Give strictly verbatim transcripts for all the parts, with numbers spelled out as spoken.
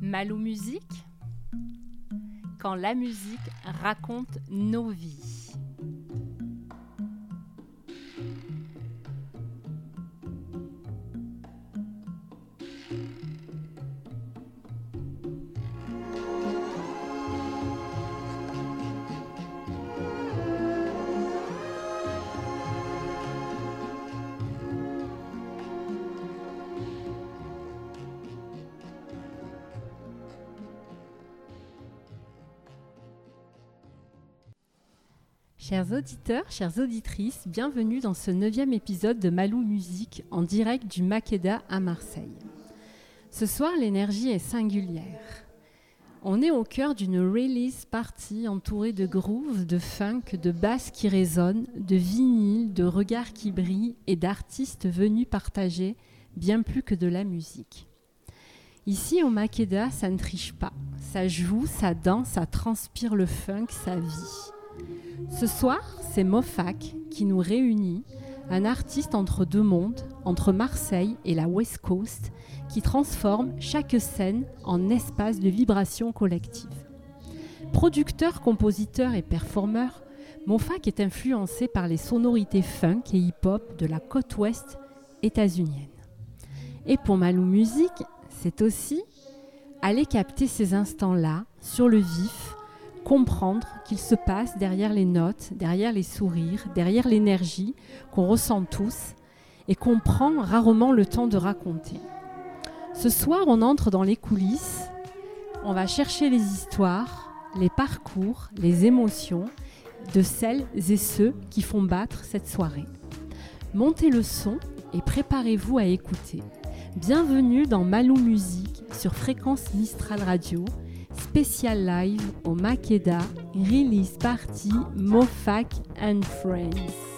Malou Musique, quand la musique raconte nos vies. Chers auditeurs, chères auditrices, bienvenue dans ce neuvième épisode de Malou Musique en direct du Makeda à Marseille. Ce soir, l'énergie est singulière. On est au cœur d'une release party entourée de grooves, de funk, de basses qui résonnent, de vinyles, de regards qui brillent et d'artistes venus partager bien plus que de la musique. Ici, au Makeda, ça ne triche pas. Ça joue, ça danse, ça transpire le funk, ça vit. Ce soir, c'est Mofak qui nous réunit, un artiste entre deux mondes, entre Marseille et la West Coast, qui transforme chaque scène en espace de vibration collective. Producteur, compositeur et performeur, Mofak est influencé par les sonorités funk et hip-hop de la côte ouest états-unienne. Et pour Malou Musique, c'est aussi aller capter ces instants-là, sur le vif, comprendre qu'il se passe derrière les notes, derrière les sourires, derrière l'énergie qu'on ressent tous et qu'on prend rarement le temps de raconter. Ce soir, on entre dans les coulisses, on va chercher les histoires, les parcours, les émotions de celles et ceux qui font battre cette soirée. Montez le son et préparez-vous à écouter. Bienvenue dans Malou Musique sur Fréquence Mistral Radio, spécial live au Makeda, release party Mofak and Friends.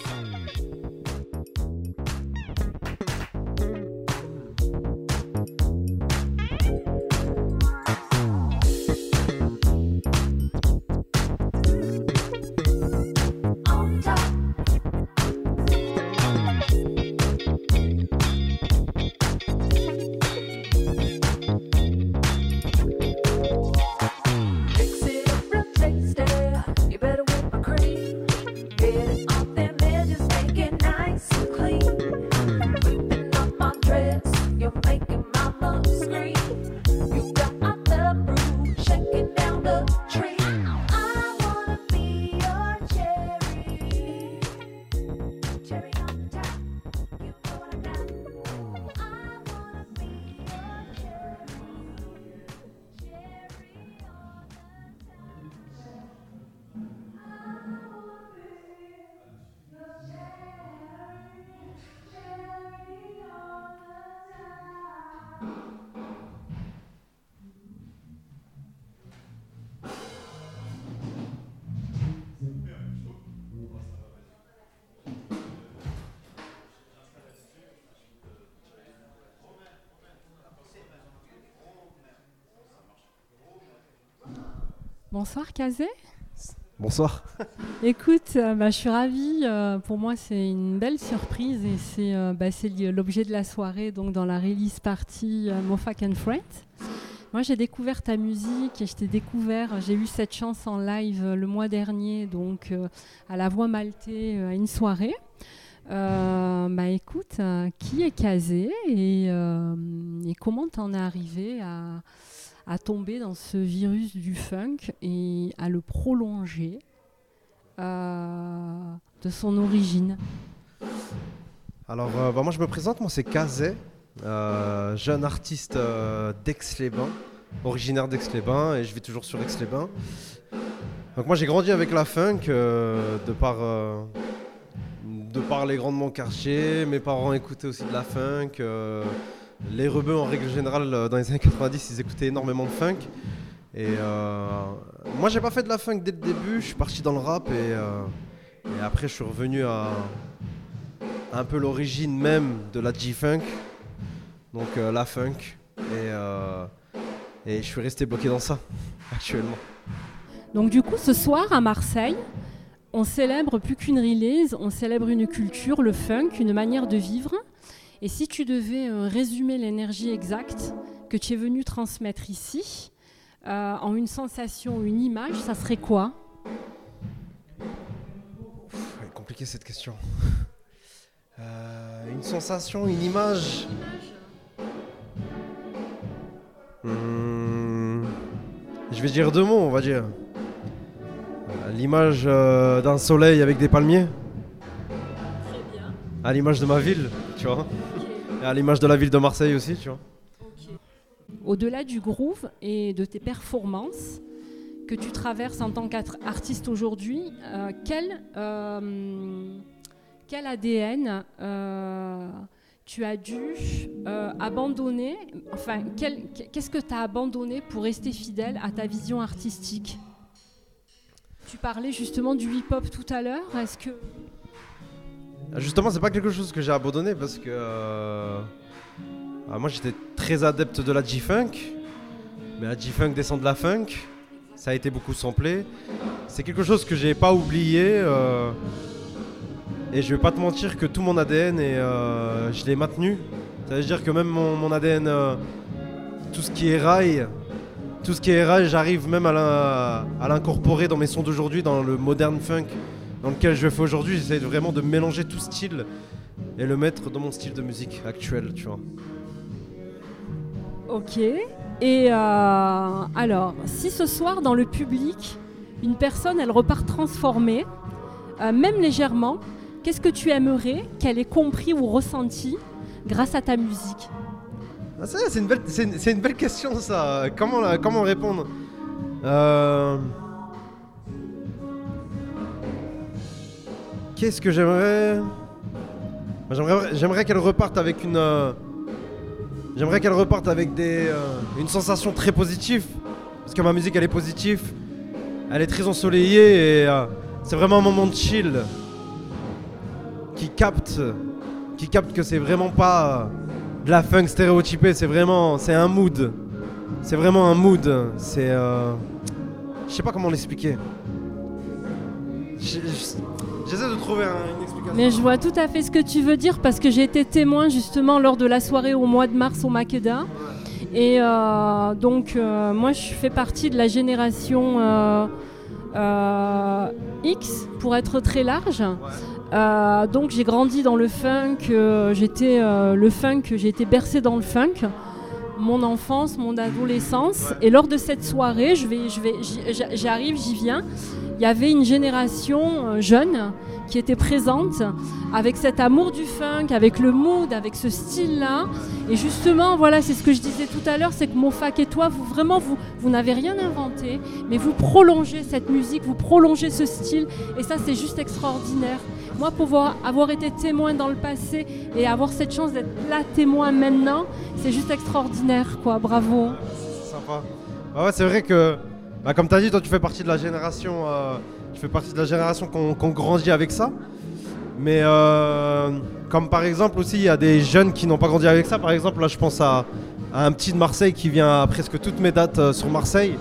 Bonsoir Kazé. Bonsoir. Écoute, euh, bah, je suis ravie. Euh, pour moi, c'est une belle surprise et c'est, euh, bah, c'est l'objet de la soirée, donc dans la release party euh, Mofak and Friends. Moi, j'ai découvert ta musique et je t'ai découvert. J'ai eu cette chance en live euh, le mois dernier, donc euh, à la Voix Maltais euh, à une soirée. Euh, bah écoute, euh, qui est Kazé et, euh, et comment t'en es arrivé à à tomber dans ce virus du funk et à le prolonger euh, de son origine. Alors, euh, bah moi je me présente, moi c'est Kazé, euh, jeune artiste euh, d'Aix-les-Bains, originaire d'Aix-les-Bains et je vis toujours sur Aix-les-Bains. Donc moi j'ai grandi avec la funk euh, de par... Euh, de par les grands de mon quartier, mes parents écoutaient aussi de la funk. Euh, Les rebeux, en règle générale, dans les années quatre-vingt-dix, ils écoutaient énormément de funk. Et euh, moi, j'ai pas fait de la funk dès le début. Je suis parti dans le rap et, euh, et après, je suis revenu à, à un peu l'origine même de la G-funk, donc euh, la funk. Et, euh, et je suis resté bloqué dans ça actuellement. Donc du coup, ce soir à Marseille, on célèbre plus qu'une release, on célèbre une culture, le funk, une manière de vivre. Et si tu devais euh, résumer l'énergie exacte que tu es venu transmettre ici, euh, en une sensation, une image, ça serait quoi ? Ouf, elle est compliquée cette question. Euh, une sensation, une image. Hum, je vais dire deux mots, on va dire. Euh, l'image euh, d'un soleil avec des palmiers. Très bien. À l'image de ma ville, tu vois. Et à l'image de la ville de Marseille aussi, tu vois. Okay. Au-delà du groove et de tes performances que tu traverses en tant qu'artiste aujourd'hui, euh, quel, euh, quel A D N euh, tu as dû euh, abandonner, enfin, quel, qu'est-ce que tu as abandonné pour rester fidèle à ta vision artistique ? Tu parlais justement du hip-hop tout à l'heure, est-ce que... Justement, c'est pas quelque chose que j'ai abandonné parce que euh, euh, moi j'étais très adepte de la G-Funk, mais la G-Funk descend de la funk, ça a été beaucoup samplé. C'est quelque chose que j'ai pas oublié euh, et je vais pas te mentir que tout mon A D N et euh, je l'ai maintenu. Ça veut dire que même mon, mon A D N, euh, tout ce qui est rail, tout ce qui est rail, j'arrive même à, la, à l'incorporer dans mes sons d'aujourd'hui, dans le modern funk dans lequel je fais aujourd'hui. J'essaie vraiment de mélanger tout style et le mettre dans mon style de musique actuel, tu vois. Ok. Et euh, alors, si ce soir dans le public, une personne, elle repart transformée, euh, même légèrement, qu'est-ce que tu aimerais qu'elle ait compris ou ressenti grâce à ta musique ? Ah, ça, c'est, une belle, c'est, une, c'est une belle question, ça. Comment, comment répondre euh... Qu'est-ce que j'aimerais J'aimerais, j'aimerais qu'elle reparte avec une... Euh... J'aimerais qu'elle reparte avec des, euh, une sensation très positive. Parce que ma musique, elle est positive. Elle est très ensoleillée et euh, c'est vraiment un moment de chill. Qui capte, qui capte que c'est vraiment pas de la funk stéréotypée. C'est vraiment... C'est un mood. C'est vraiment un mood. C'est... Euh... Je sais pas comment l'expliquer. Je, je... J'essaie de trouver un, une explication. Mais je vois tout à fait ce que tu veux dire parce que j'ai été témoin justement lors de la soirée au mois de mars au Makeda. Et euh, donc euh, moi je fais partie de la génération euh, euh, X pour être très large. Ouais. Euh, donc j'ai grandi dans le funk, euh, j'étais euh, le funk, j'ai été bercée dans le funk. Mon enfance, mon adolescence. Ouais. Et lors de cette soirée, je vais, je vais, j'arrive, j'y viens. Il y avait une génération jeune qui était présente avec cet amour du funk, avec le mood, avec ce style-là. Et justement, voilà, c'est ce que je disais tout à l'heure, c'est que Mofak et toi, vous vraiment, vous, vous n'avez rien inventé, mais vous prolongez cette musique, vous prolongez ce style. Et ça, c'est juste extraordinaire. Moi, pouvoir avoir été témoin dans le passé et avoir cette chance d'être là témoin maintenant, c'est juste extraordinaire, quoi. Bravo. C'est sympa. Bah ouais, c'est vrai que, bah comme tu as dit, toi, tu fais partie de la génération, euh, tu fais partie de la génération qu'on, qu'on grandit avec ça. Mais euh, comme par exemple aussi, il y a des jeunes qui n'ont pas grandi avec ça. Par exemple, là, je pense à, à un petit de Marseille qui vient à presque toutes mes dates euh, sur Marseille.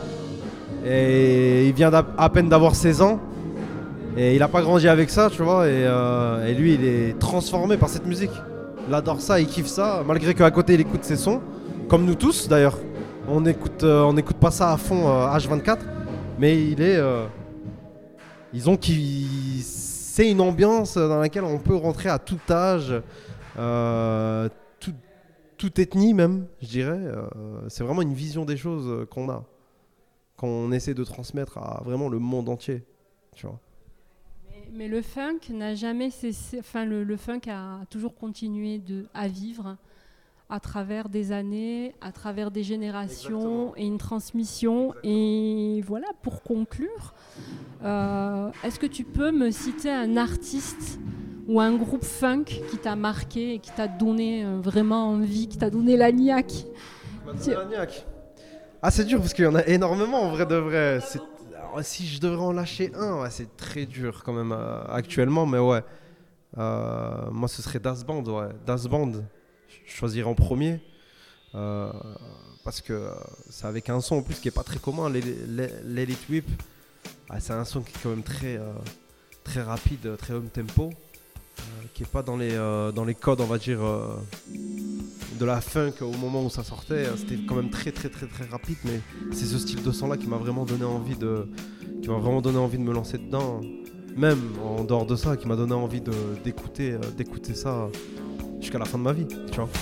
Et il vient à peine d'avoir seize ans. Et il n'a pas grandi avec ça, tu vois, et, euh, et lui, il est transformé par cette musique. Il adore ça, il kiffe ça, malgré qu'à côté, il écoute ses sons, comme nous tous d'ailleurs. On n'écoute euh, on n'écoute pas ça à fond euh, H vingt-quatre, mais il est... Euh, ils ont qui... C'est une ambiance dans laquelle on peut rentrer à tout âge, euh, tout, toute ethnie même, je dirais. Euh, c'est vraiment une vision des choses qu'on a, qu'on essaie de transmettre à vraiment le monde entier, tu vois. Mais le funk n'a jamais cessé, enfin le, le funk a toujours continué de, à vivre à travers des années, à travers des générations. Exactement. Et une transmission. Exactement. Et voilà, pour conclure, euh, est-ce que tu peux me citer un artiste ou un groupe funk qui t'a marqué et qui t'a donné euh, vraiment envie, qui t'a donné la niaque? La niaque. Ah, c'est dur parce qu'il y en a énormément en vrai de vrai. C'est... Si je devrais en lâcher un, ouais, c'est très dur quand même euh, actuellement, mais ouais. Euh, moi, ce serait Das Band, ouais. Das Band, je choisirais en premier. Euh, parce que euh, c'est avec un son en plus qui n'est pas très commun, l'Elite Whip. Ah, c'est un son qui est quand même très, euh, très rapide, très home tempo, euh, qui n'est pas dans les, euh, dans les codes, on va dire, euh, de la funk au moment où ça sortait. C'était quand même très très très très rapide, mais c'est ce style de son là qui m'a vraiment donné envie de, qui m'a vraiment donné envie de me lancer dedans. Même en dehors de ça, qui m'a donné envie de, d'écouter, d'écouter ça jusqu'à la fin de ma vie, tu vois.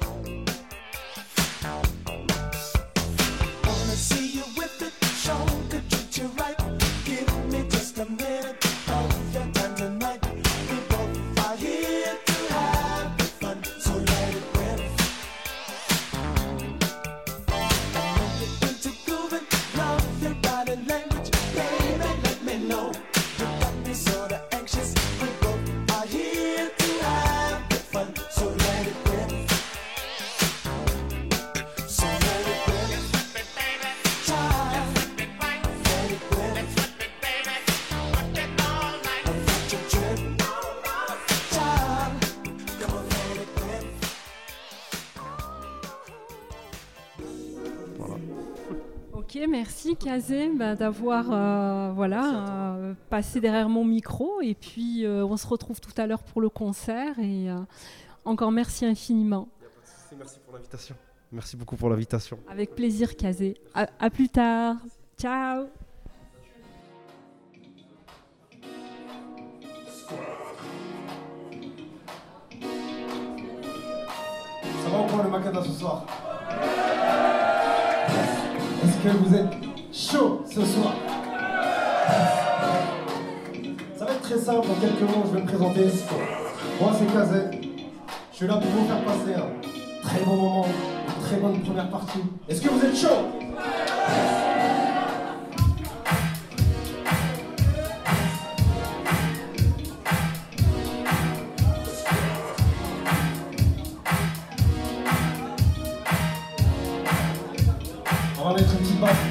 Merci Kazé bah, d'avoir euh, voilà, euh, passé derrière mon micro et puis euh, on se retrouve tout à l'heure pour le concert et euh, encore merci infiniment. Merci pour l'invitation. Merci beaucoup pour l'invitation. Avec plaisir Kazé. À, à plus tard. Ciao. Ça va ou quoi le Makeda ce soir? Est-ce que vous êtes chaud ce soir? Ça va être très simple, en quelques mots, je vais me présenter. Moi, c'est Kazé. Je suis là pour vous faire passer un très bon moment, une très bonne première partie. Est-ce que vous êtes chaud? On va mettre une petite basse.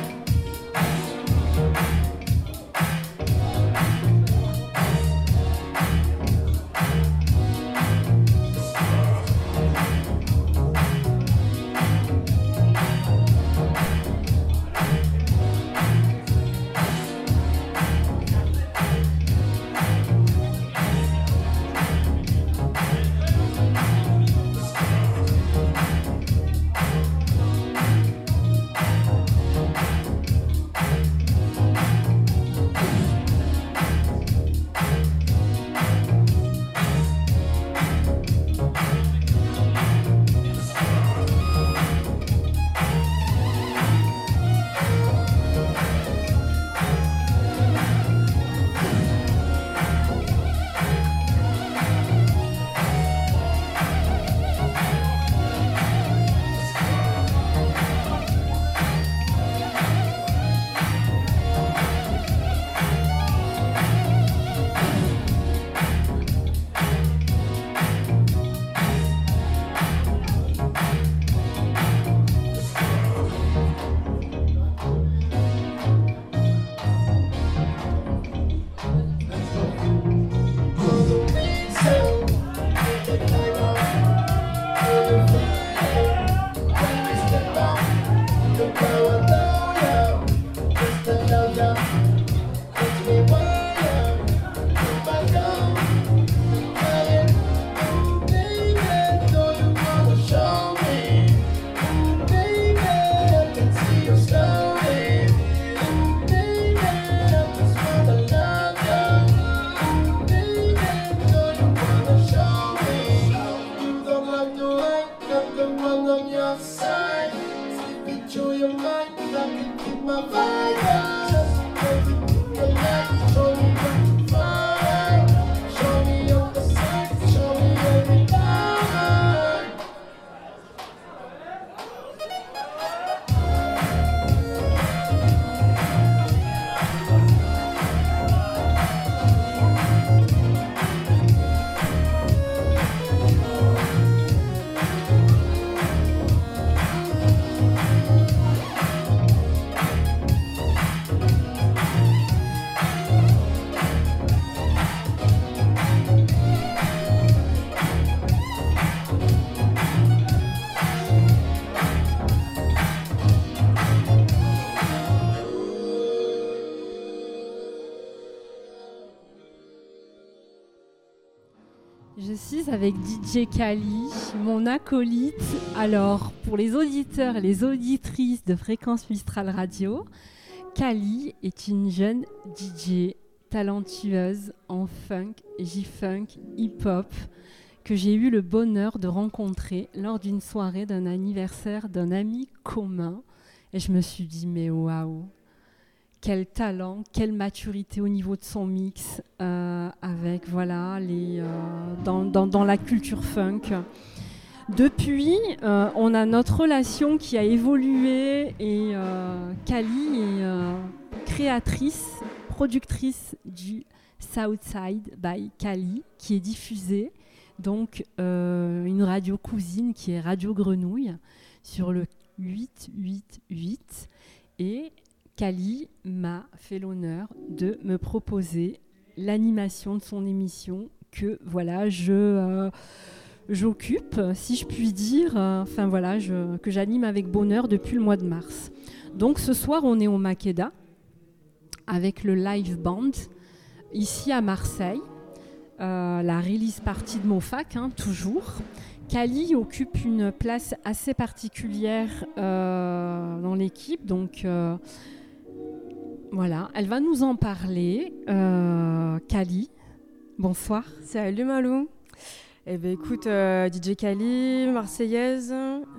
suis avec D J Kali, mon acolyte. Alors, pour les auditeurs et les auditrices de Fréquence Mistral Radio, Kali est une jeune D J talentueuse en funk, J-funk, hip-hop, que j'ai eu le bonheur de rencontrer lors d'une soirée d'un anniversaire d'un ami commun. Et je me suis dit, mais waouh, quel talent, quelle maturité au niveau de son mix, euh, avec voilà les euh, dans, dans, dans la culture funk. Depuis, euh, on a notre relation qui a évolué et euh, Kali est euh, créatrice, productrice du Southside by Kali, qui est diffusée, donc euh, une radio cousine qui est Radio Grenouille sur le huit cent quatre-vingt-huit, et Kali m'a fait l'honneur de me proposer l'animation de son émission que voilà je euh, j'occupe, si je puis dire, euh, enfin voilà, je, que j'anime avec bonheur depuis le mois de mars. Donc ce soir, on est au Makeda avec le live band ici à Marseille, euh, la release party de Mofac, hein, toujours. Kali occupe une place assez particulière euh, dans l'équipe, donc euh, voilà, elle va nous en parler. Euh, Kali, bonsoir. Salut Malou. Eh bien écoute, euh, D J Kali, marseillaise,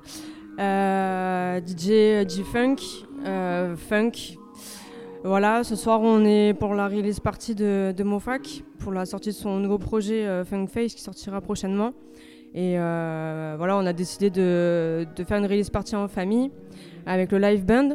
euh, D J G-Funk, euh, Funk. Voilà, ce soir on est pour la release party de, de Mofac, pour la sortie de son nouveau projet euh, Funk Face qui sortira prochainement. Et euh, voilà, on a décidé de, de faire une release party en famille avec le live band.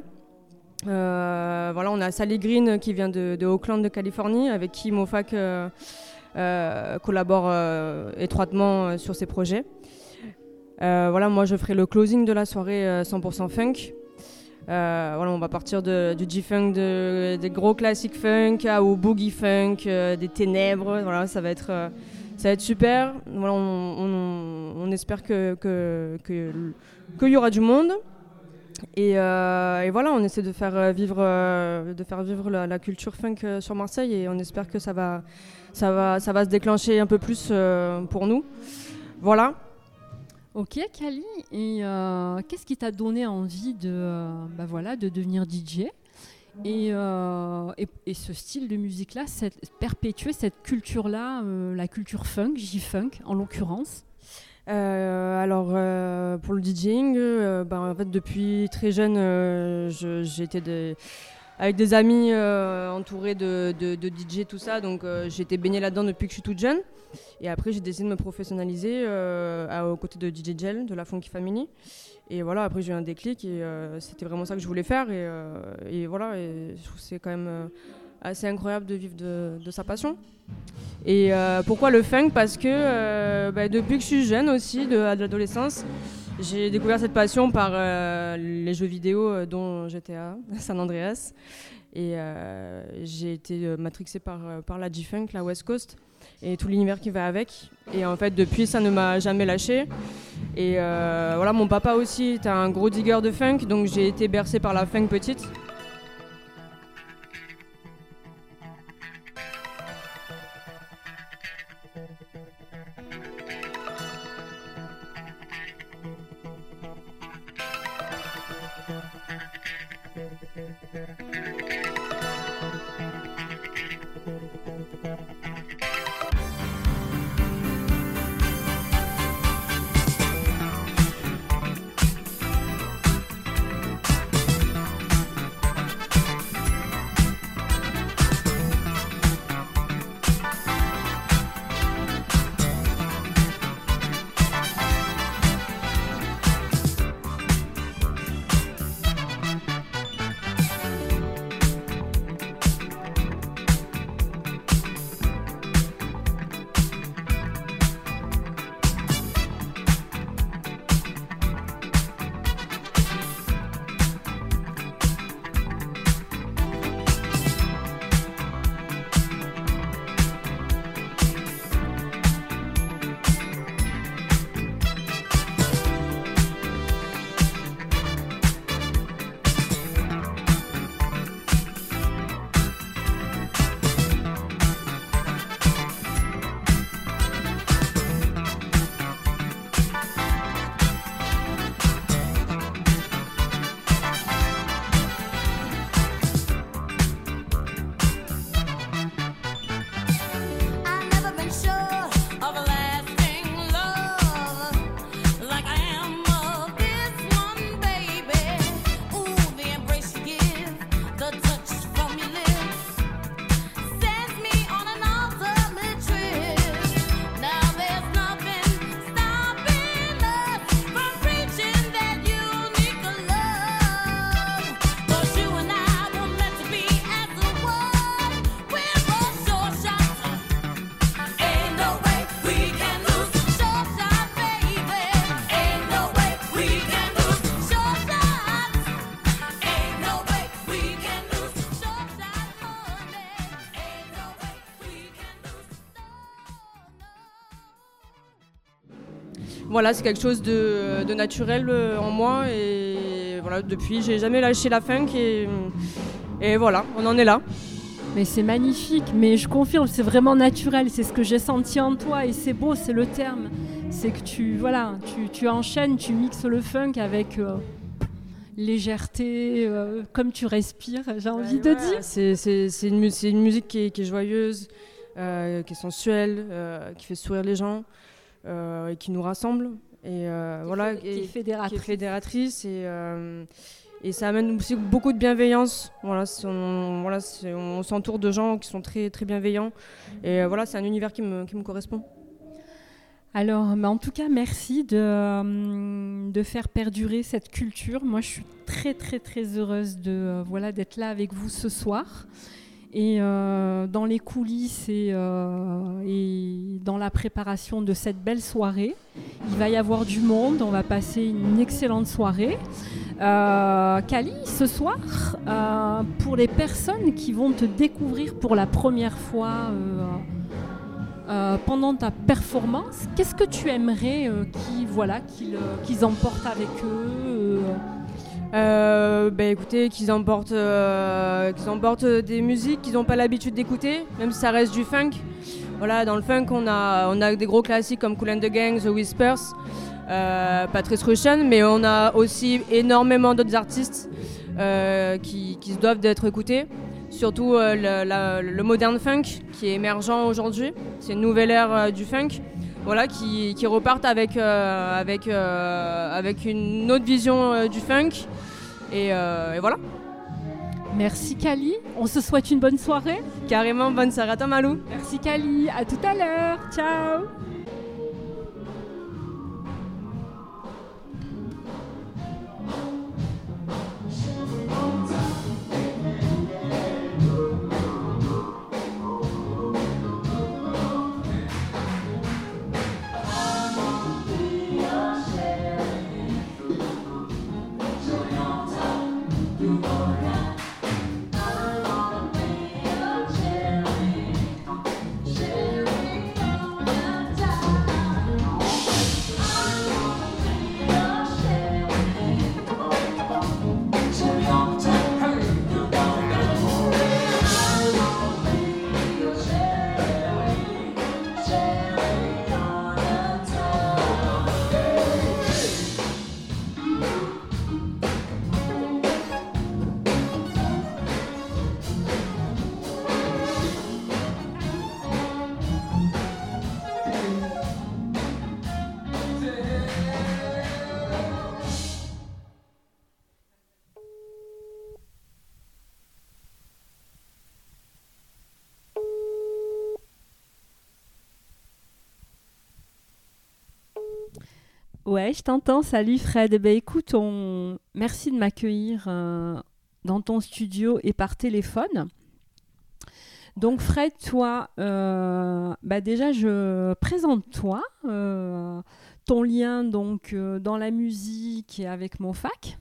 Euh, voilà, on a Sally Green qui vient de, de Oakland de Californie, avec qui Mofac euh, euh, collabore euh, étroitement euh, sur ses projets. Euh, voilà, moi je ferai le closing de la soirée euh, cent pour cent funk. Euh, voilà, on va partir de, du G-funk, de, des gros classiques funk à, au boogie funk, euh, des ténèbres. Voilà, ça va être euh, ça va être super. Voilà, on, on, on espère que que, que, qu'il y aura du monde. Et, euh, et voilà, on essaie de faire vivre, euh, de faire vivre la, la culture funk euh, sur Marseille, et on espère que ça va, ça va, ça va se déclencher un peu plus euh, pour nous. Voilà. Ok, Kali, et euh, qu'est-ce qui t'a donné envie de, euh, bah voilà, de devenir D J et, euh, et, et ce style de musique-là, cette, perpétuer cette culture-là, euh, la culture funk, J-funk en l'occurrence? Euh, alors euh, pour le DJing, euh, bah, en fait depuis très jeune, euh, je, j'étais de, avec des amis euh, entourés de, de, de D J, tout ça, donc euh, j'ai été baignée là-dedans depuis que je suis toute jeune. Et après j'ai décidé de me professionnaliser euh, à, aux côtés de D J Gel, de la Funky Family. Et voilà, après j'ai eu un déclic et euh, c'était vraiment ça que je voulais faire. Et, euh, et voilà, et je trouve que c'est quand même euh, assez incroyable de vivre de, de sa passion. Et euh, pourquoi le funk? Parce que euh, bah, depuis que je suis jeune aussi, de, de l'adolescence, j'ai découvert cette passion par euh, les jeux vidéo, euh, dont G T A, San Andreas. Et euh, j'ai été euh, matrixée par, par la G-Funk, la West Coast, et tout l'univers qui va avec. Et en fait, depuis, ça ne m'a jamais lâché. Et euh, voilà, mon papa aussi était un gros digger de funk, donc j'ai été bercée par la funk petite. voilà, c'est quelque chose de, de naturel euh, en moi et voilà, depuis j'ai jamais lâché la funk et, et voilà, on en est là. Mais c'est magnifique, mais je confirme, c'est vraiment naturel, c'est ce que j'ai senti en toi et c'est beau, c'est le terme. C'est que tu, voilà, tu, tu enchaînes, tu mixes le funk avec euh, légèreté, euh, comme tu respires, j'ai envie Ouais, de ouais, dire. C'est, c'est, c'est, une, mu- c'est une musique qui est, qui est joyeuse, euh, qui est sensuelle, euh, qui fait sourire les gens euh, et qui nous rassemble. Et euh, Qui voilà, est- qui et- est fédératrice. qui est fédératrice et, euh, et ça amène aussi beaucoup de bienveillance. Voilà, c'est- on, voilà, c'est- on s'entoure de gens qui sont très, très bienveillants et euh, voilà, c'est un univers qui me, qui me correspond. Alors, mais en tout cas, merci de, euh, de faire perdurer cette culture. Moi, je suis très, très, très heureuse de, euh, voilà, d'être là avec vous ce soir. Et euh, dans les coulisses et, euh, et dans la préparation de cette belle soirée, il va y avoir du monde. On va passer une excellente soirée. Euh, Kali, ce soir, euh, pour les personnes qui vont te découvrir pour la première fois euh, euh, pendant ta performance, qu'est-ce que tu aimerais euh, qu'ils, voilà, qu'ils, euh, qu'ils emportent avec eux euh, Euh, bah, écoutez, qu'ils emportent, euh, qu'ils emportent des musiques qu'ils n'ont pas l'habitude d'écouter, même si ça reste du funk. Voilà, dans le funk, on a, on a des gros classiques comme Kool and the Gang, The Whispers, euh, Patrice Rushen, mais on a aussi énormément d'autres artistes euh, qui, qui se doivent d'être écoutés. Surtout euh, le, la- le modern funk qui est émergent aujourd'hui. C'est une nouvelle ère euh, du funk. Voilà, qui, qui repartent avec, euh, avec, euh, avec une autre vision euh, du funk. Et, euh, et voilà, Merci Kali, on se souhaite une bonne soirée. carrément, bonne soirée à toi Malou. Merci Kali, à tout à l'heure, ciao. Ouais, je t'entends. Salut Fred. Eh ben, écoute, on... merci de m'accueillir euh, dans ton studio et par téléphone. Donc Fred, toi, euh, bah déjà, je présente toi, euh, ton lien donc euh, dans la musique et avec Mofac.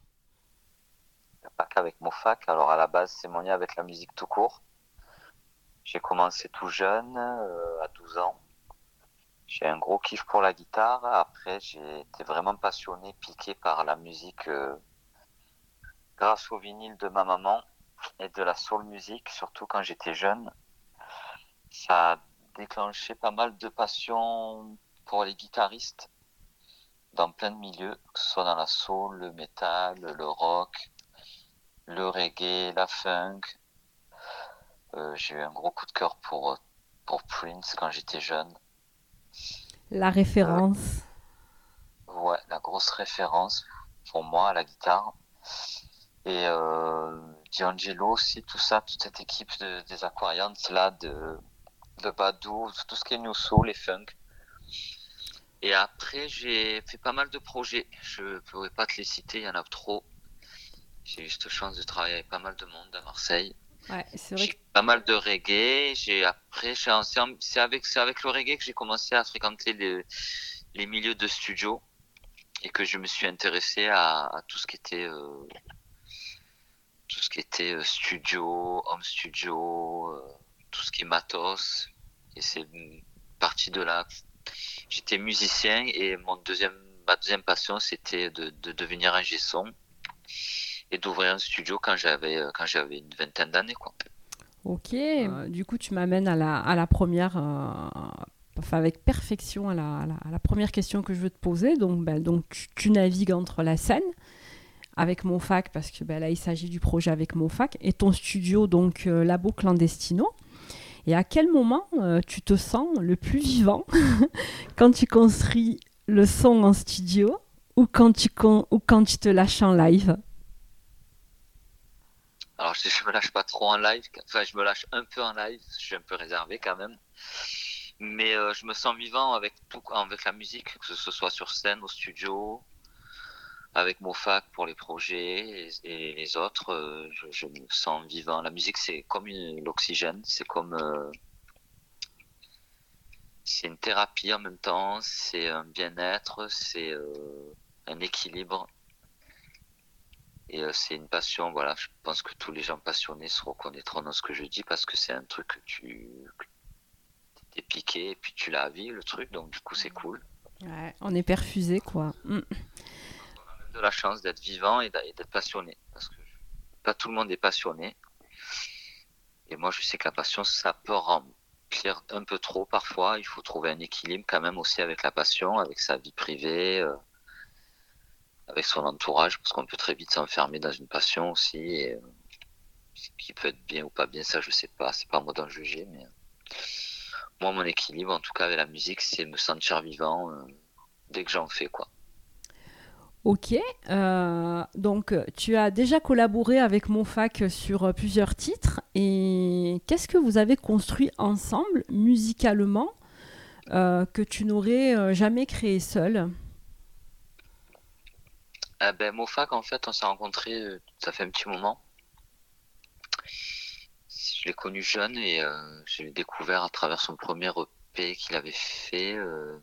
Pas qu'avec Mofac. Alors à la base, c'est mon lien avec la musique tout court. J'ai commencé tout jeune, euh, à douze ans. J'ai un gros kiff pour la guitare. Après, j'ai été vraiment passionné, piqué par la musique euh, grâce au vinyle de ma maman et de la soul music, surtout quand j'étais jeune. Ça a déclenché pas mal de passion pour les guitaristes dans plein de milieux, que ce soit dans la soul, le metal, le rock, le reggae, la funk. Euh, j'ai eu un gros coup de cœur pour, pour Prince quand j'étais jeune. La référence. Euh, ouais, la grosse référence pour moi à la guitare. Et euh, D'Angelo aussi, tout ça, toute cette équipe de, des Aquarians là, de, de Badou, tout ce qui est new soul et funk. Et après, j'ai fait pas mal de projets. Je ne pourrais pas te les citer, il y en a trop. J'ai eu cette chance de travailler avec pas mal de monde à Marseille. Ouais, c'est vrai J'ai que... pas mal de reggae. J'ai après, j'ai, c'est avec c'est avec le reggae que j'ai commencé à fréquenter les, les milieux de studio et que je me suis intéressé à, à tout ce qui était euh, tout ce qui était euh, studio, home studio, euh, tout ce qui est matos. Et c'est parti de là. j'étais musicien et mon deuxième, ma deuxième passion, c'était de, de devenir ingé son et d'ouvrir un studio quand j'avais, quand j'avais une vingtaine d'années, quoi. Ok, euh, du coup tu m'amènes à la, à la première, euh, enfin avec perfection à la, à, la, à la première question que je veux te poser. Donc, ben, donc tu, tu navigues entre la scène avec Mofac, parce que ben, là il s'agit du projet avec Mofac, et ton studio, donc euh, Labo Clandestino. Et à quel moment euh, tu te sens le plus vivant quand tu construis le son en studio ou quand tu, con- ou quand tu te lâches en live? Alors, je, je me lâche pas trop en live. Enfin, je me lâche un peu en live. Je suis un peu réservé quand même. Mais euh, je me sens vivant avec tout, avec la musique, que ce soit sur scène, au studio, avec Mofac pour les projets et, et les autres. Euh, je, je me sens vivant. La musique, c'est comme une, l'oxygène. C'est comme, euh, c'est une thérapie en même temps. C'est un bien-être. C'est euh, un équilibre. Et euh, c'est une passion, voilà. Je pense que tous les gens passionnés se reconnaîtront dans ce que je dis parce que c'est un truc que tu t'es piqué et puis tu l'as à vie, le truc. Donc, du coup, c'est cool. Ouais, on est perfusé, quoi. Mm. On a même de la chance d'être vivant et d'être passionné parce que pas tout le monde est passionné. Et moi, je sais que la passion, ça peut remplir un peu trop parfois. Il faut trouver un équilibre quand même aussi avec la passion, avec sa vie privée. Euh, avec son entourage, parce qu'on peut très vite s'enfermer dans une passion aussi, et, euh, qui peut être bien ou pas bien, ça je sais pas, c'est pas à moi d'en juger, mais euh, moi mon équilibre, en tout cas avec la musique, c'est me sentir vivant euh, dès que j'en fais, quoi. Ok, euh, donc tu as déjà collaboré avec Mofac sur euh, plusieurs titres, et qu'est-ce que vous avez construit ensemble, musicalement, euh, que tu n'aurais euh, jamais créé seul? Euh, ben, Mofac, en fait, on s'est rencontrés, euh, ça fait un petit moment. Je l'ai connu jeune et euh, j'ai découvert à travers son premier E P qu'il avait fait. Euh,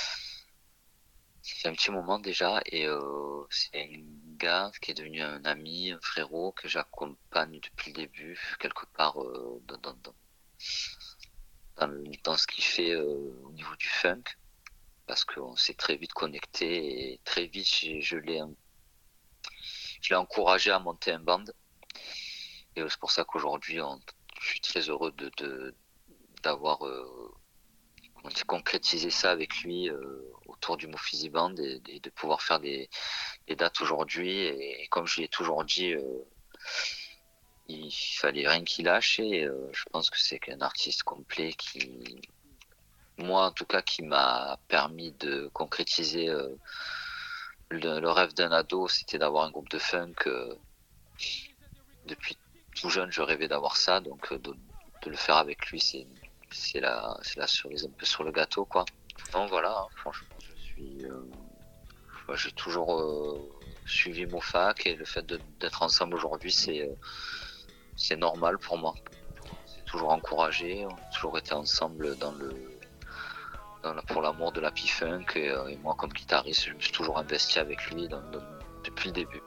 ça fait un petit moment déjà et euh, c'est un gars qui est devenu un ami, un frérot que j'accompagne depuis le début, quelque part euh, dans, dans, dans, dans, le- dans ce qu'il fait euh, au niveau du funk, parce qu'on s'est très vite connecté et très vite j'ai- je l'ai un je l'ai encouragé à monter un band. Et euh, c'est pour ça qu'aujourd'hui, on- je suis très heureux de, de- d'avoir euh, comment dire, concrétisé ça avec lui euh, autour du Mofizi Band et, et de pouvoir faire des, des dates aujourd'hui. Et, et comme je l'ai toujours dit, euh, il fallait rien qu'il lâche. Et euh, je pense que c'est qu'un artiste complet qui, moi en tout cas, qui m'a permis de concrétiser euh, le, le rêve d'un ado, c'était d'avoir un groupe de funk. Euh, depuis tout jeune, je rêvais d'avoir ça, donc euh, de, de le faire avec lui, c'est c'est la c'est la cerise un peu sur le gâteau, quoi. Donc voilà, hein, franchement, je suis, euh, moi, j'ai toujours euh, suivi Mofac et le fait de- d'être ensemble aujourd'hui, c'est euh, c'est normal pour moi. C'est toujours encouragé, on a toujours été ensemble dans le dans la- pour l'amour de la P-Funk et, euh, et moi comme guitariste, je me suis toujours investi avec lui dans- dans- depuis le début.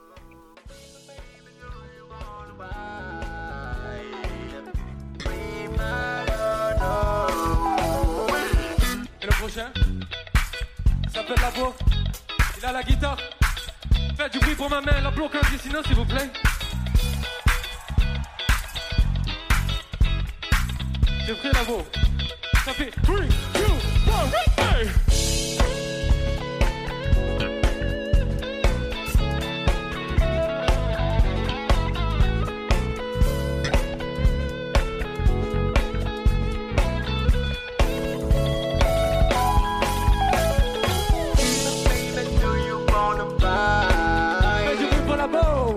Et le prochain il s'appelle Labo. Il a la guitare. Faites du bruit pour ma main, la bloque un sinon s'il vous plaît. C'est prêt Labo. Ça fait trois, deux, un, hey! Faites du bruit pour Labo.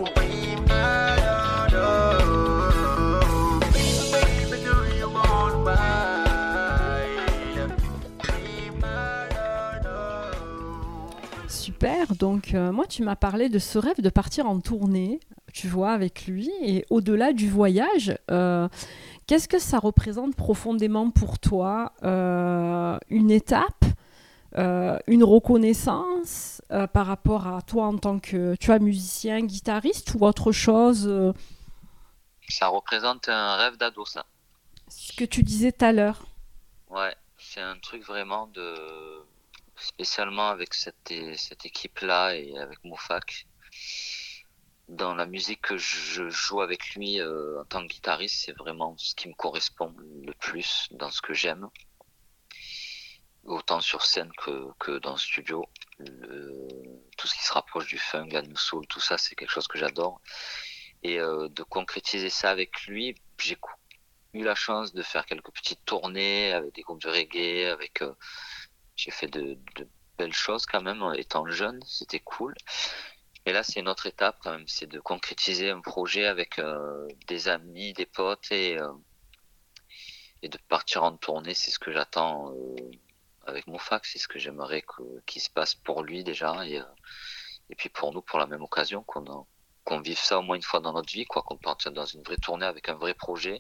Super, donc euh, moi tu m'as parlé de ce rêve de partir en tournée, tu vois, avec lui, et au-delà du voyage, euh, qu'est-ce que ça représente profondément pour toi, euh, une étape, euh, une reconnaissance euh, par rapport à toi en tant que, tu vois, musicien, guitariste ou autre chose, euh, Ça représente un rêve d'ado, ça. ce que tu disais tout à l'heure? Ouais, c'est un truc vraiment de spécialement avec cette, cette équipe-là et avec Mofak. Dans la musique que je joue avec lui euh, en tant que guitariste, c'est vraiment ce qui me correspond le plus dans ce que j'aime. Autant sur scène que, que dans le studio. Le, tout ce qui se rapproche du funk, la new soul, tout ça, c'est quelque chose que j'adore. Et euh, de concrétiser ça avec lui, j'ai eu la chance de faire quelques petites tournées avec des groupes de reggae, avec, euh, j'ai fait de, de belles choses quand même, étant jeune, c'était cool. Et là, c'est une autre étape quand même, c'est de concrétiser un projet avec euh, des amis, des potes et, euh, et de partir en tournée, c'est ce que j'attends euh, avec Mofak, c'est ce que j'aimerais que, qu'il se passe pour lui déjà et, euh, et puis pour nous, pour la même occasion, qu'on, a, qu'on vive ça au moins une fois dans notre vie, quoi, qu'on parte dans une vraie tournée avec un vrai projet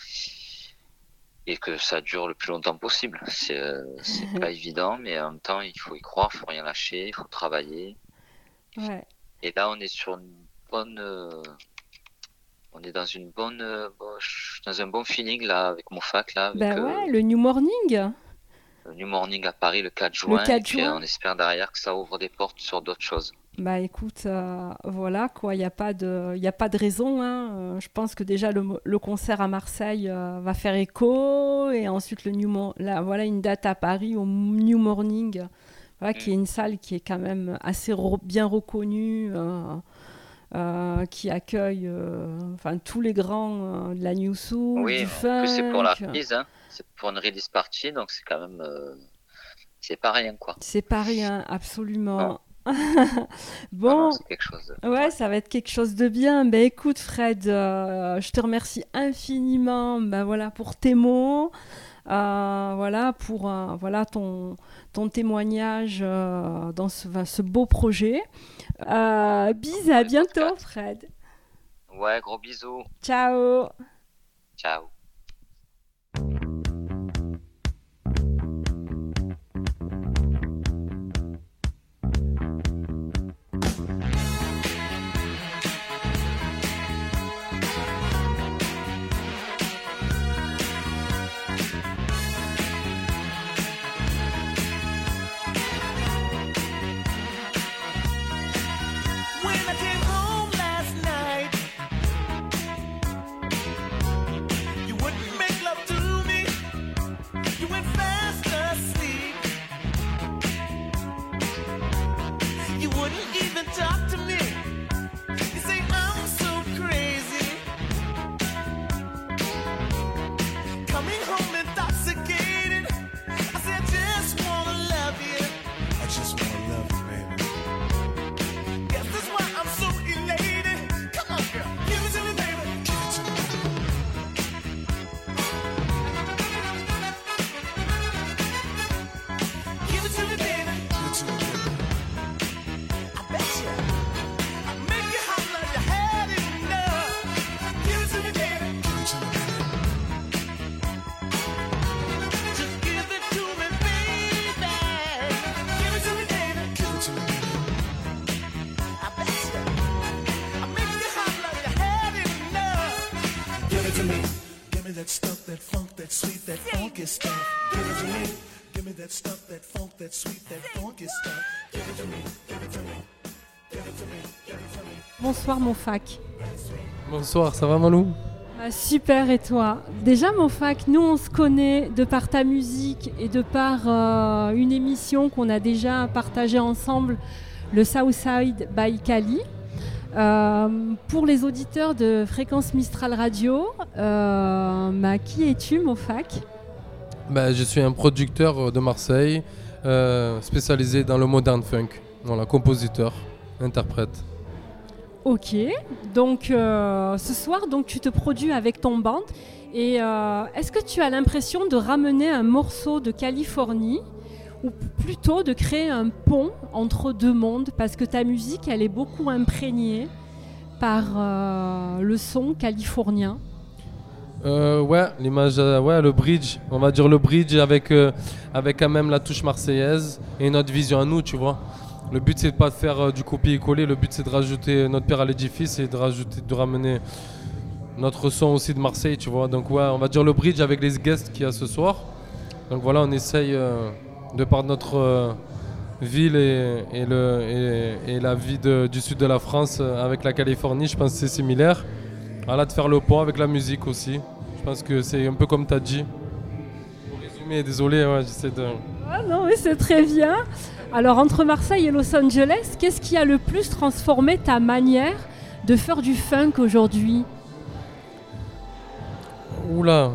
et que ça dure le plus longtemps possible. C'est, euh, c'est pas évident, mais en même temps, il faut y croire, il faut rien lâcher, il faut travailler. Ouais. Et là, on est sur une bonne, euh, on est dans une bonne, euh, dans un bon feeling là avec Mofak là. Avec, Ben ouais, euh, le New Morning. le New Morning à Paris le quatre juin. Le quatre et puis juin. on espère derrière que ça ouvre des portes sur d'autres choses. Bah écoute, euh, voilà quoi, il n'y a pas de, il y a pas de raison. Hein. Euh, je pense que déjà le, le concert à Marseille euh, va faire écho et ensuite le New Mo- là, voilà une date à Paris au New Morning. Voilà, qui est une salle qui est quand même assez re- bien reconnue, euh, euh, qui accueille euh, enfin, tous les grands euh, de la new soul, Oui, du en funk. plus c'est pour la reprise, hein. C'est pour une release party, donc c'est quand même, euh, c'est pas rien quoi. C'est pas rien, absolument. Non, Bon, non, c'est quelque chose. De... ouais, ça va être quelque chose de bien. Ben écoute, Fred, euh, je te remercie infiniment. Ben voilà pour tes mots. Euh, voilà pour euh, voilà ton, ton témoignage euh, dans ce, enfin, ce beau projet. Euh, bis, à bientôt, Fred. Ouais, gros bisous. Ciao. Ciao. that stuff, that funk, that sweet, that funky stuff. Give it to me. Give me that stuff, that funk, that sweet, that funky stuff. Give it to me. Give it to me. Give it to me. Give it to me. Bonsoir Mofak. Bonsoir, ça va Malou? Ah, super, et toi? Déjà Mofak, nous on se connaît de par ta musique et de par euh, une émission qu'on a déjà partagée ensemble, le Southside by Kali. Euh, pour les auditeurs de Fréquence Mistral Radio, euh, bah, qui es-tu Mofak? bah, Je suis un producteur de Marseille, euh, spécialisé dans le modern funk, voilà, compositeur, interprète. Ok, donc euh, ce soir donc, tu te produis avec ton band et euh, est-ce que tu as l'impression de ramener un morceau de Californie ou plutôt de créer un pont entre deux mondes parce que ta musique elle est beaucoup imprégnée par euh, le son californien? euh, Ouais, l'image, euh, ouais, le bridge, on va dire le bridge avec, euh, avec quand même la touche marseillaise et notre vision à nous, tu vois. Le but c'est de pas faire euh, du copier-coller, le but c'est de rajouter notre pierre à l'édifice et de rajouter, de ramener notre son aussi de Marseille, tu vois. Donc ouais, on va dire le bridge avec les guests qu'il y a ce soir. Donc voilà, on essaye euh, de par notre, euh, ville et, et, le, et, et la vie de, du sud de la France avec la Californie, je pense que c'est similaire. Voilà, de faire le pont avec la musique aussi. Je pense que c'est un peu comme tu as dit. Pour résumer, désolé, ouais, j'essaie de... Ah non, mais c'est très bien. Alors, entre Marseille et Los Angeles, qu'est-ce qui a le plus transformé ta manière de faire du funk aujourd'hui ? Oula.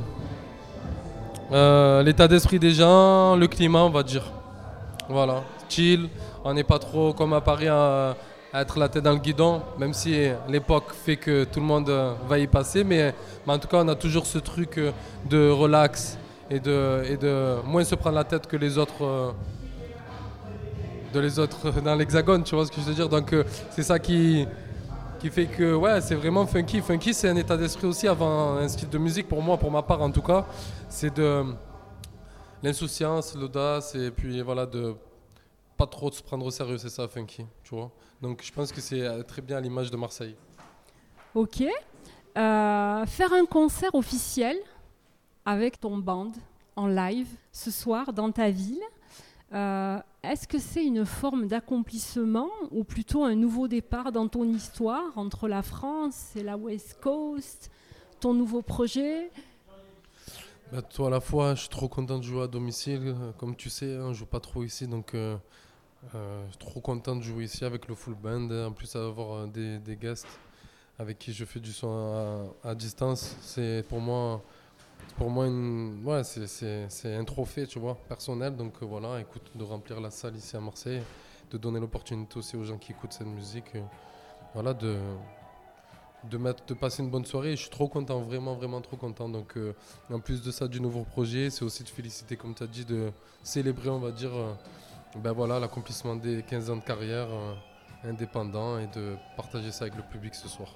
Euh, l'état d'esprit des gens, le climat, on va dire. Voilà, chill. On n'est pas trop comme à Paris à, à être la tête dans le guidon, même si l'époque fait que tout le monde euh, va y passer. Mais, mais en tout cas, on a toujours ce truc euh, de relax et de, et de moins se prendre la tête que les autres, euh, de les autres dans l'hexagone, tu vois ce que je veux dire. Donc euh, c'est ça qui, qui fait que ouais, c'est vraiment funky. Funky, c'est un état d'esprit aussi avant un style de musique pour moi, pour ma part en tout cas. C'est de l'insouciance, l'audace et puis voilà, de pas trop se prendre au sérieux, c'est ça funky, tu vois. Donc je pense que c'est très bien à l'image de Marseille. Ok. Euh, faire un concert officiel avec ton band en live ce soir dans ta ville, euh, est-ce que c'est une forme d'accomplissement ou plutôt un nouveau départ dans ton histoire entre la France et la West Coast, ton nouveau projet ? Bah, toi, à la fois, je suis trop content de jouer à domicile. Comme tu sais, hein, je joue pas trop ici, donc euh, euh, je suis trop content de jouer ici avec le full band. En plus, avoir euh, des, des guests avec qui je fais du son à, à distance, c'est pour moi, pour moi une, ouais, c'est, c'est, c'est un trophée, tu vois, personnel. Donc euh, voilà, écoute, de remplir la salle ici à Marseille, de donner l'opportunité aussi aux gens qui écoutent cette musique, euh, voilà, de De, mettre, de passer une bonne soirée. Je suis trop content, vraiment, vraiment trop content. Donc, euh, en plus de ça, du nouveau projet, c'est aussi de féliciter, comme tu as dit, de célébrer, on va dire, euh, ben voilà, l'accomplissement des quinze ans de carrière euh, indépendant et de partager ça avec le public ce soir.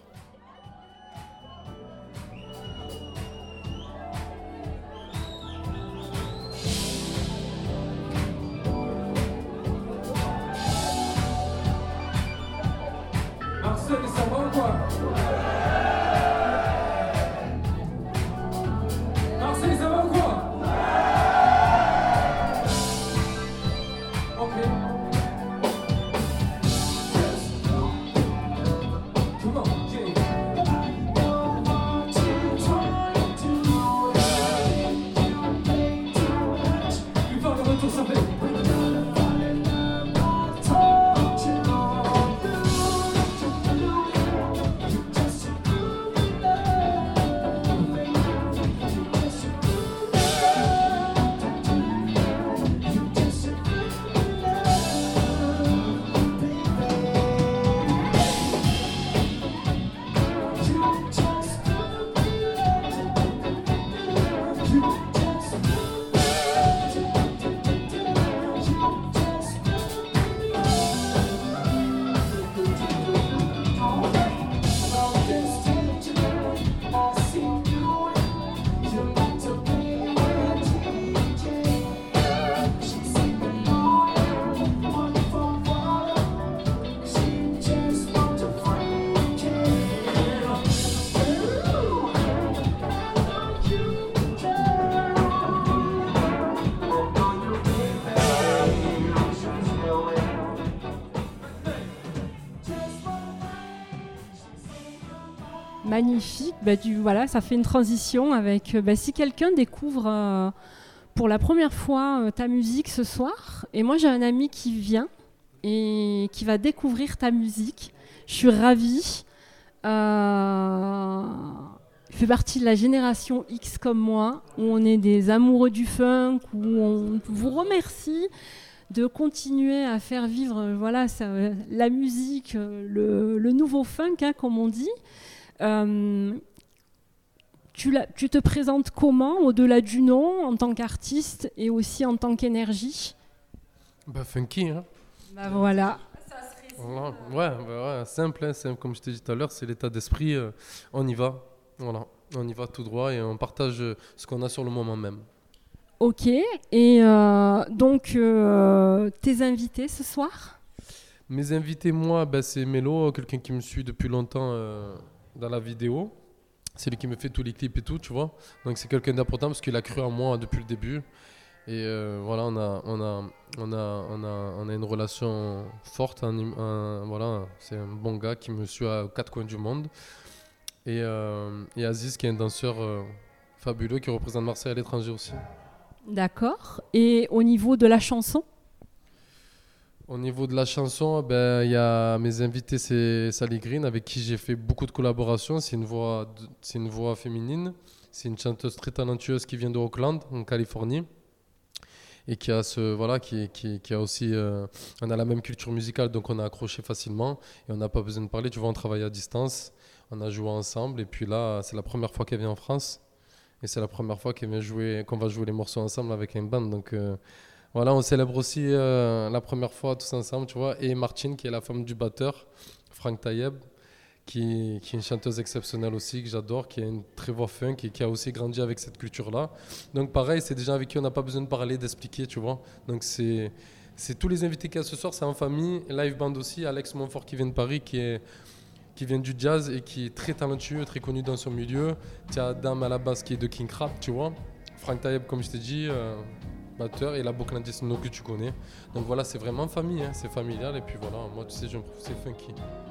Marseille, ça va ou quoi ? Marseille, ça va ou quoi ? Ok. Come on, yeah. Plus fort, le retour, ça fait. Magnifique. Bah, du, voilà, ça fait une transition avec... Bah, si quelqu'un découvre euh, pour la première fois euh, ta musique ce soir, et moi j'ai un ami qui vient et qui va découvrir ta musique, je suis ravie. Euh, il fait partie de la génération X comme moi, où on est des amoureux du funk, où on vous remercie de continuer à faire vivre euh, voilà, ça, la musique, euh, le, le nouveau funk, hein, comme on dit. Euh, tu, la, tu te présentes comment au-delà du nom en tant qu'artiste et aussi en tant qu'énergie ? Bah funky, hein. Bah voilà. Voilà. Ouais, bah ouais, simple, hein, simple, comme je t'ai dit tout à l'heure, c'est l'état d'esprit, euh, on y va, voilà, on y va tout droit et on partage euh, ce qu'on a sur le moment même. Ok, et euh, donc euh, tes invités ce soir ? Mes invités, moi, bah, c'est Mélo, quelqu'un qui me suit depuis longtemps euh, dans la vidéo. C'est lui qui me fait tous les clips et tout, tu vois. Donc c'est quelqu'un d'important parce qu'il a cru en moi depuis le début. Et euh, voilà, on a, on, a, on, a, on, a, on a une relation forte. Un, un, voilà, c'est un bon gars qui me suit aux quatre coins du monde. Et, euh, et Aziz, qui est un danseur euh, fabuleux, qui représente Marseille à l'étranger aussi. D'accord. Et au niveau de la chanson ? Au niveau de la chanson, ben, y a mes invités, c'est Sally Green, avec qui j'ai fait beaucoup de collaborations. C'est une voix, de, c'est une voix féminine. C'est une chanteuse très talentueuse qui vient de Oakland, en Californie. Et qui a, ce, voilà, qui, qui, qui a aussi... Euh, on a la même culture musicale, donc on a accroché facilement. Et on n'a pas besoin de parler. Tu vois, on travaille à distance. On a joué ensemble. Et puis là, c'est la première fois qu'elle vient en France. Et c'est la première fois qu'elle vient jouer, qu'on va jouer les morceaux ensemble avec un band. Donc... Euh, Voilà, on célèbre aussi euh, la première fois tous ensemble, tu vois. Et Martine, qui est la femme du batteur, Frank Tayeb, qui, qui est une chanteuse exceptionnelle aussi, que j'adore, qui a une très voix funk et qui a aussi grandi avec cette culture-là. Donc pareil, c'est des gens avec qui on n'a pas besoin de parler, d'expliquer, tu vois. Donc c'est, c'est tous les invités qu'il y a ce soir, c'est en famille. Live band aussi, Alex Montfort qui vient de Paris, qui, est, qui vient du jazz et qui est très talentueux, très connu dans son milieu. Tu as Adam à la basse qui est de King Crab, tu vois. Frank Tayeb, comme je t'ai dit... Euh, batteur et la boucle clandestine que tu connais. Donc voilà, c'est vraiment famille, hein, c'est familial et puis voilà, moi tu sais, je me trouve c'est funky.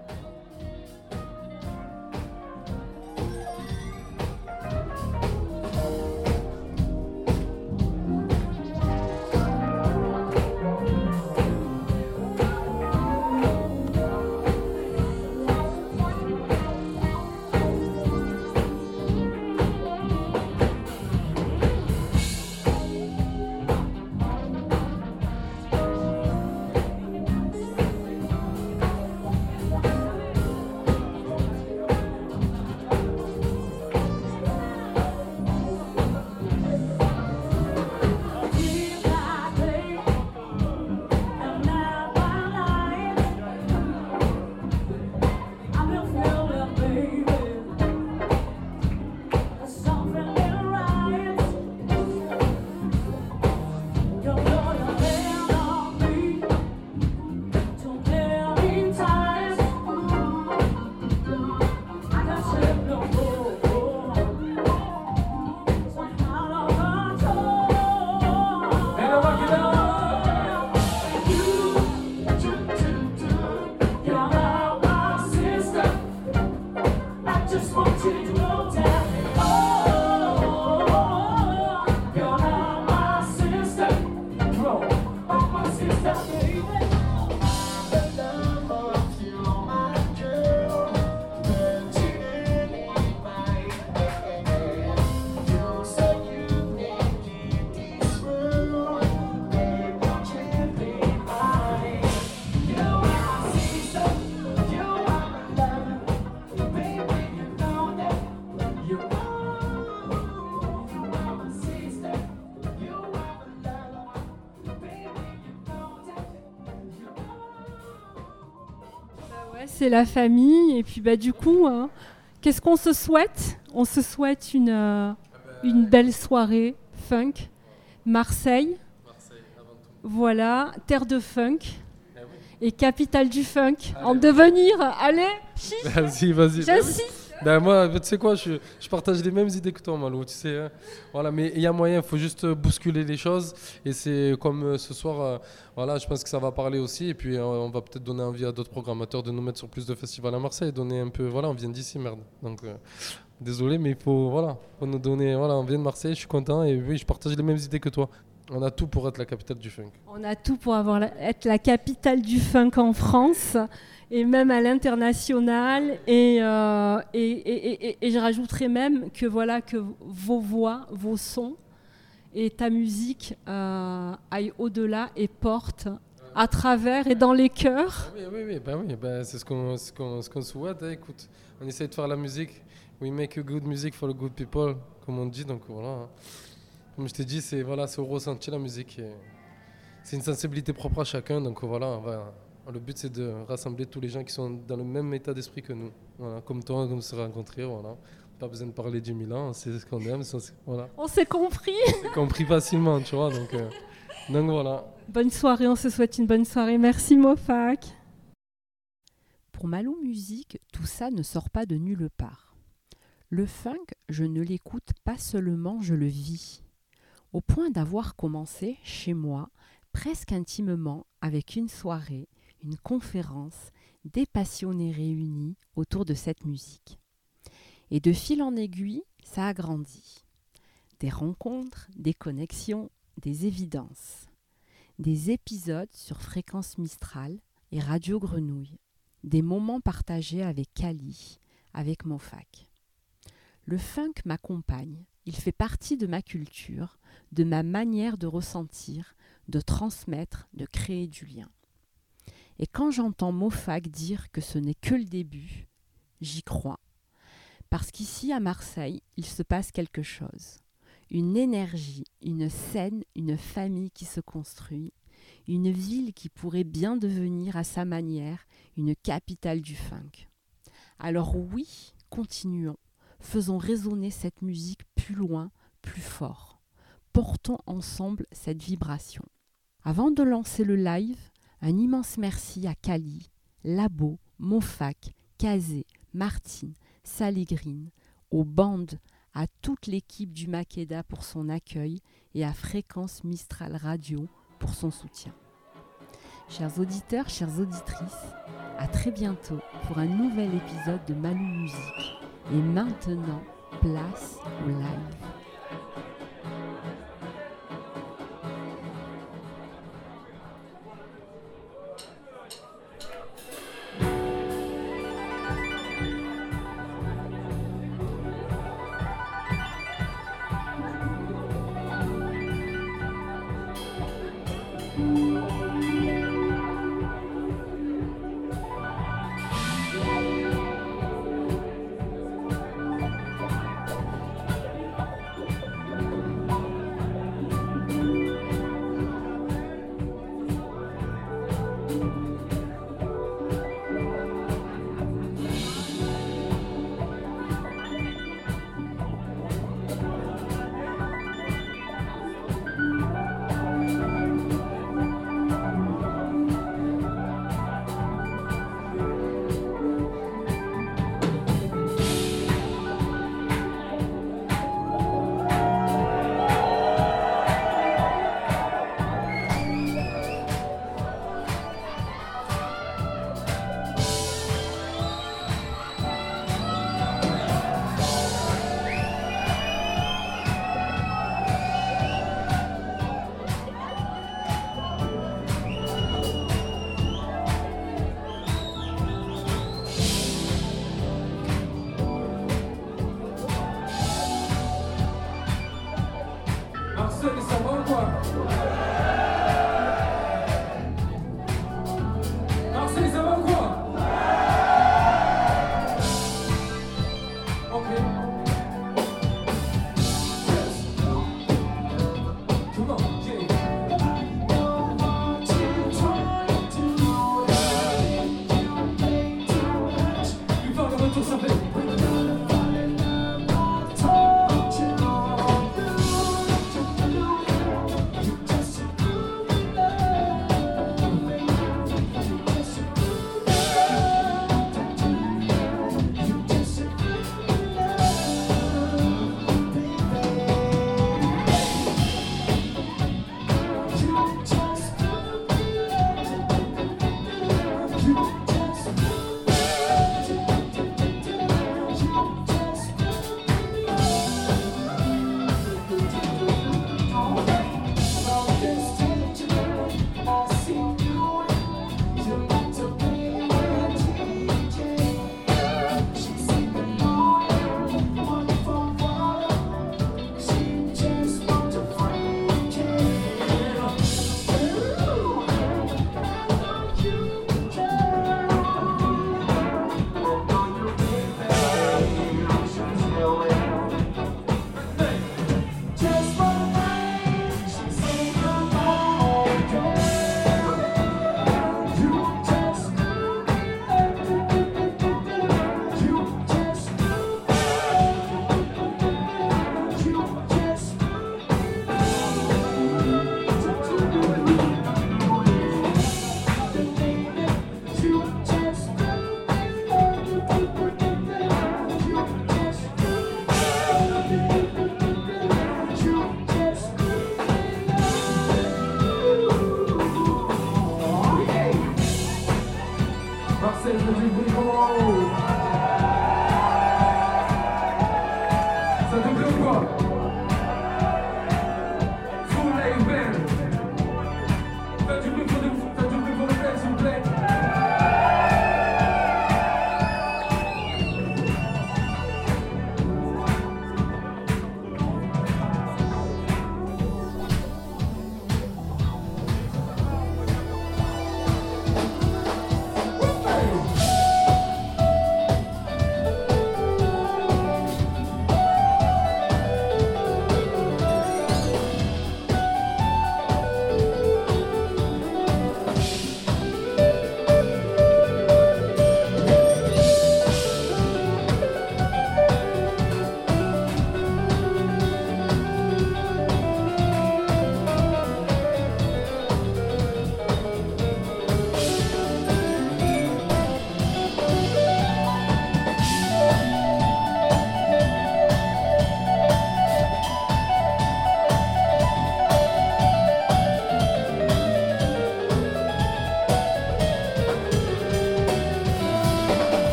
C'est la famille et puis bah du coup hein, qu'est-ce qu'on se souhaite ? On se souhaite une, euh, une belle soirée funk, Marseille, Marseille avant tout. Voilà, terre de funk Eh oui. et capitale du funk Allez. En devenir. Allez, chiche, Vas-y, vas-y. j'insiste. Ben moi, tu sais quoi, je, je partage les mêmes idées que toi, Malou, tu sais. Hein. Voilà, mais il y a moyen, il faut juste bousculer les choses. Et c'est comme euh, ce soir, euh, voilà, je pense que ça va parler aussi. Et puis, euh, on va peut-être donner envie à d'autres programmateurs de nous mettre sur plus de festivals à Marseille. Donner un peu, voilà, on vient d'ici, merde. Donc, euh, désolé, mais il faut, voilà, faut nous donner, voilà, on vient de Marseille, je suis content. Et oui, je partage les mêmes idées que toi. On a tout pour être la capitale du funk. On a tout pour avoir la, être la capitale du funk en France et même à l'international. Et, euh, et, et, et, et je rajouterais même que, voilà, que vos voix, vos sons et ta musique euh, aillent au-delà et portent à travers et dans les cœurs. Ah oui, oui, oui, ben oui ben c'est ce qu'on, ce qu'on, ce qu'on souhaite. Hein. Écoute, on essaie de faire la musique. We make a good music for the good people, comme on dit. Donc voilà. Hein. Comme je t'ai dit, c'est, voilà, c'est au ressenti la musique. Et c'est une sensibilité propre à chacun. Donc voilà, on va, le but c'est de rassembler tous les gens qui sont dans le même état d'esprit que nous. Voilà, comme toi, comme on s'est rencontrés. Voilà. Pas besoin de parler du Milan, c'est ce qu'on aime. C'est, voilà. On s'est compris. C'est compris facilement, tu vois. Donc, euh, donc voilà. Bonne soirée, on se souhaite une bonne soirée. Merci Mofac. Pour Malou Musique, tout ça ne sort pas de nulle part. Le funk, je ne l'écoute pas seulement, je le vis. au point d'avoir commencé chez moi, presque intimement, avec une soirée, une conférence, des passionnés réunis autour de cette musique. Et de fil en aiguille, ça a grandi. Des rencontres, des connexions, des évidences. Des épisodes sur Fréquence Mistral et Radio Grenouille. Des moments partagés avec Kali, avec Mofac. Le funk m'accompagne, il fait partie de ma culture, de ma manière de ressentir, de transmettre, de créer du lien. Et quand j'entends Mofac dire que ce n'est que le début, j'y crois. Parce qu'ici à Marseille, il se passe quelque chose. Une énergie, une scène, une famille qui se construit, une ville qui pourrait bien devenir à sa manière une capitale du funk. Alors oui, continuons, faisons résonner cette musique plus loin, plus fort. Portons ensemble cette vibration. Avant de lancer le live, un immense merci à Kali, Labo, Mofac, Kazé, Martine, Sally Green, aux bandes, à toute l'équipe du Makeda pour son accueil et à Fréquence Mistral Radio pour son soutien. Chers auditeurs, chères auditrices, à très bientôt pour un nouvel épisode de Malou Musique. Et maintenant, place au live.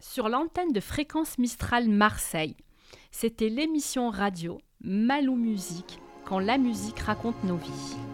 sur l'antenne de Fréquence Mistral Marseille. C'était l'émission radio Malou Musique, quand la musique raconte nos vies.